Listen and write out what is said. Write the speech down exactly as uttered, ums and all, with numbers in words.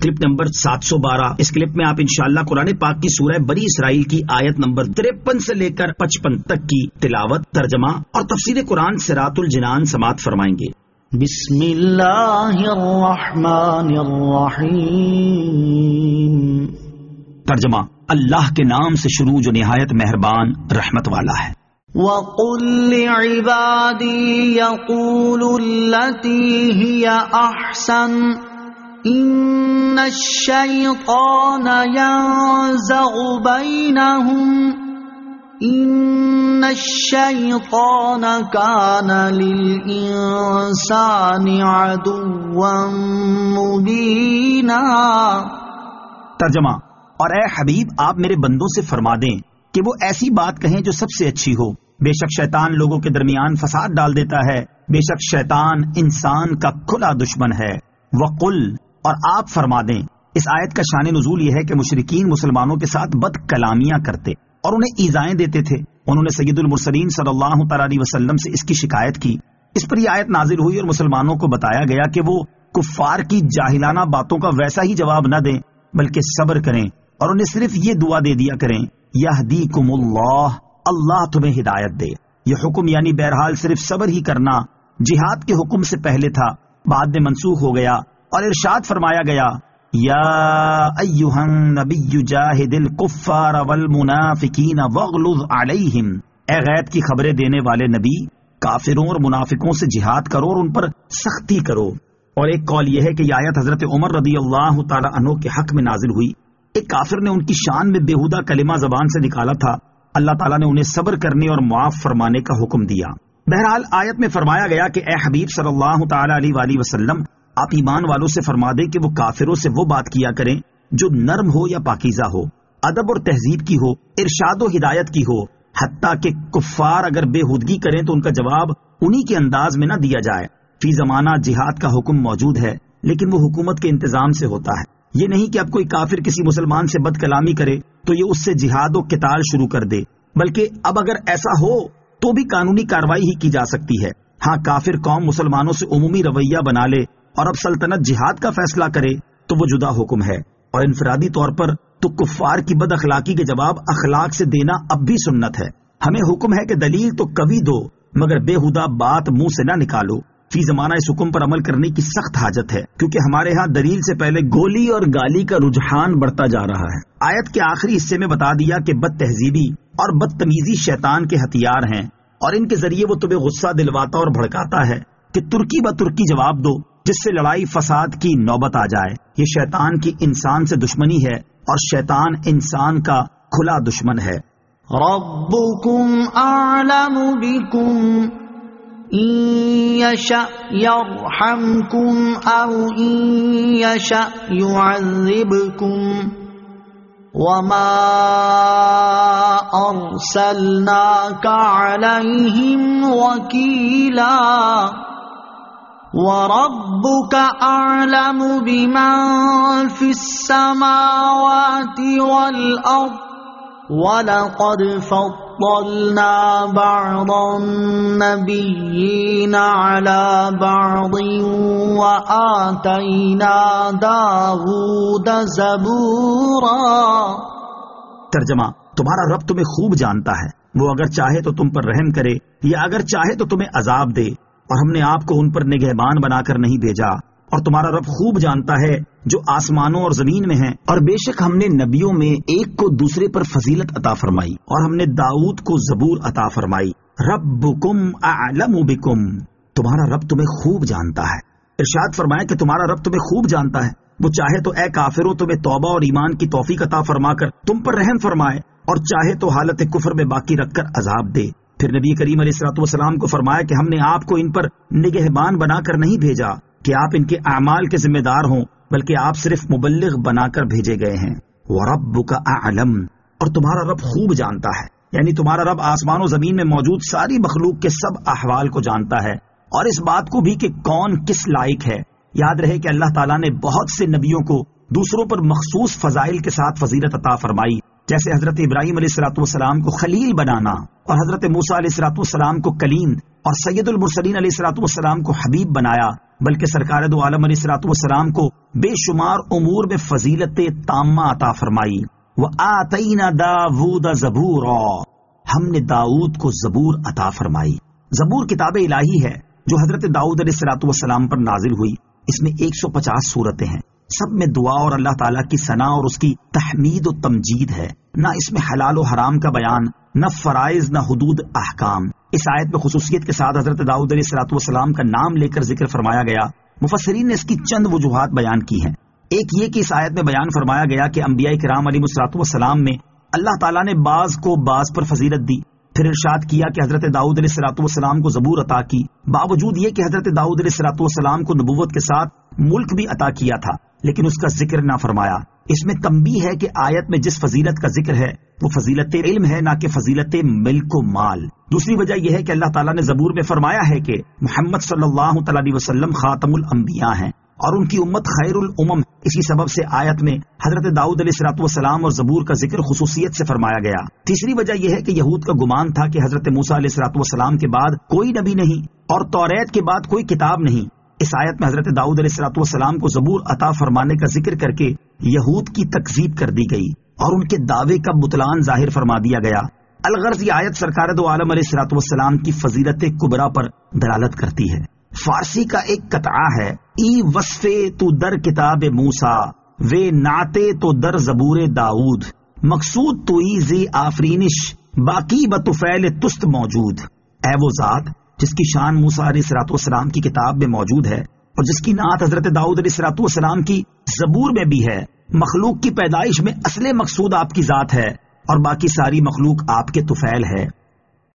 Clip number سات سو بارہ. اس clip میں آپ انشاءاللہ قرآن پاک کی سورہ بنی اسرائیل کی آیت نمبر تریپن سے لے کر پچپن تک کی تلاوت، ترجمہ اور تفسیر قرآن صراط الجنان سماعت فرمائیں گے. بسم اللہ الرحمن الرحیم. ترجمہ: اللہ کے نام سے شروع جو نہایت مہربان رحمت والا ہے. وَقُلْ لِعِبَادِي يَقُولُوا الَّتِي هِيَ أَحْسَنُ إِنَّ الشَّيْطَانَ يَنزَغُ بَيْنَهُمْ إِنَّ الشَّيْطَانَ كَانَ لِلْإِنسَانِ عَدُوًّا مُبِينًا. ترجمہ: اور اے حبیب آپ میرے بندوں سے فرما دیں کہ وہ ایسی بات کہیں جو سب سے اچھی ہو. بے شک شیطان لوگوں کے درمیان فساد ڈال دیتا ہے. بے شک شیطان انسان کا کھلا دشمن ہے. وقل، اور آپ فرما دیں. اس آیت کا شان نزول یہ ہے کہ مشرکین مسلمانوں کے ساتھ بد کلامیاں کرتے اور انہیں ایذائیں دیتے تھے. انہوں نے سید المرسلین صلی اللہ تعالی علیہ وسلم سے اس کی شکایت کی. اس پر یہ آیت نازل ہوئی اور مسلمانوں کو بتایا گیا کہ وہ کفار کی جاہلانہ باتوں کا ویسا ہی جواب نہ دیں بلکہ صبر کریں اور انہیں صرف یہ دعا دے دیا کریں: یہدیکم اللہ، اللہ تمہیں ہدایت دے. یہ حکم یعنی بہرحال صرف صبر ہی کرنا جہاد کے حکم سے پہلے تھا، بعد میں منسوخ ہو گیا اور ارشاد فرمایا گیا: یا ایھا النبی جاہد الکفار والمنافقین واغلظ علیہم. اے غیب کی خبریں دینے والے نبی، کافروں اور منافقوں سے جہاد کرو اور ان پر سختی کرو. اور ایک قول یہ ہے کہ یہ آیت حضرت عمر رضی اللہ تعالی عنہ کے حق میں نازل ہوئی. ایک کافر نے ان کی شان میں بےہودہ کلمہ زبان سے نکالا تھا. اللہ تعالیٰ نے انہیں صبر کرنے اور معاف فرمانے کا حکم دیا. بہرحال آیت میں فرمایا گیا کہ اے حبیب صلی اللہ تعالی علیہ وآلہ وسلم آپ ایمان والوں سے فرما دیں کہ وہ کافروں سے وہ بات کیا کریں جو نرم ہو یا پاکیزہ ہو، ادب اور تہذیب کی ہو، ارشاد و ہدایت کی ہو. حتیٰ کہ کفار اگر بےہودگی کریں تو ان کا جواب انہی کے انداز میں نہ دیا جائے. فی زمانہ جہاد کا حکم موجود ہے لیکن وہ حکومت کے انتظام سے ہوتا ہے. یہ نہیں کہ اب کوئی کافر کسی مسلمان سے بد کلامی کرے تو یہ اس سے جہاد و قتال شروع کر دے، بلکہ اب اگر ایسا ہو تو بھی قانونی کارروائی ہی کی جا سکتی ہے. ہاں، کافر قوم مسلمانوں سے عمومی رویہ بنا لے اور اب سلطنت جہاد کا فیصلہ کرے تو وہ جدا حکم ہے. اور انفرادی طور پر تو کفار کی بد اخلاقی کے جواب اخلاق سے دینا اب بھی سنت ہے. ہمیں حکم ہے کہ دلیل تو کبھی دو مگر بےہودہ بات منہ سے نہ نکالو. فی زمانہ اس حکم پر عمل کرنے کی سخت حاجت ہے کیونکہ ہمارے ہاں دلیل سے پہلے گولی اور گالی کا رجحان بڑھتا جا رہا ہے. آیت کے آخری حصے میں بتا دیا کہ بد تہذیبی اور بدتمیزی شیطان کے ہتھیار ہیں اور ان کے ذریعے وہ تمہیں غصہ دلواتا اور بھڑکاتا ہے کہ ترکی ب ترکی جواب دو جس سے لڑائی فساد کی نوبت آ جائے. یہ شیطان کی انسان سے دشمنی ہے اور شیطان انسان کا کھلا دشمن ہے. ربکم اعلم بکم ان یشأ یرحمکم او ان یشأ یعذبکم وما ارسلناک علیہم وکیلا وَرَبُّكَ أَعْلَمُ بِمَن فِي السَّمَاوَاتِ وَالْأَرْضِ وَلَقَدْ فَضَّلْنَا بَعْضَ النَّبِيِّينَ عَلَى بَعْضٍ وَآتَيْنَا دَاوُودَ زَبُورًا. ترجمہ: تمہارا رب تمہیں خوب جانتا ہے، وہ اگر چاہے تو تم پر رحم کرے یا اگر چاہے تو تمہیں عذاب دے، اور ہم نے آپ کو ان پر نگہبان بنا کر نہیں بھیجا. اور تمہارا رب خوب جانتا ہے جو آسمانوں اور زمین میں ہیں. اور بے شک ہم نے نبیوں میں ایک کو دوسرے پر فضیلت عطا فرمائی اور ہم نے داؤد کو زبور عطا فرمائی. ربکم اعلم بکم، تمہارا رب تمہیں خوب جانتا ہے. ارشاد فرمایا کہ تمہارا رب تمہیں خوب جانتا ہے. وہ چاہے تو اے کافروں تمہیں توبہ اور ایمان کی توفیق عطا فرما کر تم پر رحم فرمائے اور چاہے تو حالت کفر میں باقی رکھ کر عذاب دے. پھر نبی کریم علیہ الصلوۃ والسلام کو فرمایا کہ ہم نے آپ کو ان پر نگہبان بنا کر نہیں بھیجا کہ آپ ان کے اعمال کے ذمہ دار ہوں بلکہ آپ صرف مبلغ بنا کر بھیجے گئے ہیں. وَرَبُّكَ أَعْلَمُ، اور تمہارا رب خوب جانتا ہے، یعنی تمہارا رب آسمان و زمین میں موجود ساری مخلوق کے سب احوال کو جانتا ہے اور اس بات کو بھی کہ کون کس لائق ہے. یاد رہے کہ اللہ تعالیٰ نے بہت سے نبیوں کو دوسروں پر مخصوص فضائل کے ساتھ فضیلت عطا فرمائی، جیسے حضرت ابراہیم علیہ الصلوۃ والسلام کو خلیل بنانا اور حضرت موسیٰ علیہ الصلوۃ والسلام کو کلیم اور سید المرسلین علیہ الصلوۃ والسلام کو حبیب بنایا. بلکہ سرکار دو عالم علیہ الصلوۃ والسلام کو بے شمار امور میں فضیلت تامہ عطا فرمائی. وَآتَيْنَا دَاوُودَ زَبُورًا، ہم نے داؤد کو زبور عطا فرمائی. زبور کتاب الہی ہے جو حضرت داؤد علیہ الصلوۃ والسلام پر نازل ہوئی. اس میں ایک سو پچاس صورتیں ہیں، سب میں دعا اور اللہ تعالیٰ کی ثنا اور اس کی تحمید و تمجید ہے. نہ اس میں حلال و حرام کا بیان، نہ فرائض، نہ حدود احکام. اس آیت میں خصوصیت کے ساتھ حضرت داؤد علیہ الصلوۃ والسلام کا نام لے کر ذکر فرمایا گیا. مفسرین نے اس کی چند وجوہات بیان کی ہیں. ایک یہ کہ اس آیت میں بیان فرمایا گیا کہ انبیاء کرام علیہ الصلوۃ والسلام میں اللہ تعالیٰ نے بعض کو بعض پر فضیلت دی. پھر ارشاد کیا کہ حضرت داؤد علیہ الصلوۃ والسلام کو زبور عطا کی، باوجود یہ کہ حضرت داؤد علیہ الصلوۃ والسلام کو نبوت کے ساتھ ملک بھی عطا کیا تھا، لیکن اس کا ذکر نہ فرمایا. اس میں تنبیہ ہے کہ آیت میں جس فضیلت کا ذکر ہے وہ فضیلت علم ہے، نہ کہ فضیلت ملک و مال. دوسری وجہ یہ ہے کہ اللہ تعالیٰ نے زبور میں فرمایا ہے کہ محمد صلی اللہ تعالی علیہ وسلم خاتم الانبیاء ہیں اور ان کی امت خیر الامم. اسی سبب سے آیت میں حضرت داؤد علیہ الصلوۃ والسلام اور زبور کا ذکر خصوصیت سے فرمایا گیا. تیسری وجہ یہ ہے کہ یہود کا گمان تھا کہ حضرت موسیٰ علیہ الصلوۃ والسلام کے بعد کوئی نبی نہیں اور توریت کے بعد کوئی کتاب نہیں. اس آیت میں حضرت داؤد علیہ الصلوۃ والسلام کو زبور عطا فرمانے کا ذکر کر کے یہود کی تکذیب کر دی گئی اور ان کے دعوے کا بطلان ظاہر فرما دیا گیا. الغرض یہ آیت سرکار دو عالم علیہ الصلوۃ والسلام کی فضیلت کبریٰ پر دلالت کرتی ہے. فارسی کا ایک قطعہ ہے، ای وصفے تو در کتاب موسیٰ وے نعتے تو در زبور داؤد، مقصود تو ای زی آفرینش باقی بطفیل تست موجود. اے وہ ذات جس کی شان موسیٰ علیہ الصلوۃ والسلام کی کتاب میں موجود ہے اور جس کی نعت حضرت داؤد علیہ الصلوۃ والسلام کی زبور میں بھی ہے، مخلوق کی پیدائش میں اصل مقصود آپ کی ذات ہے اور باقی ساری مخلوق آپ کے طفیل ہے.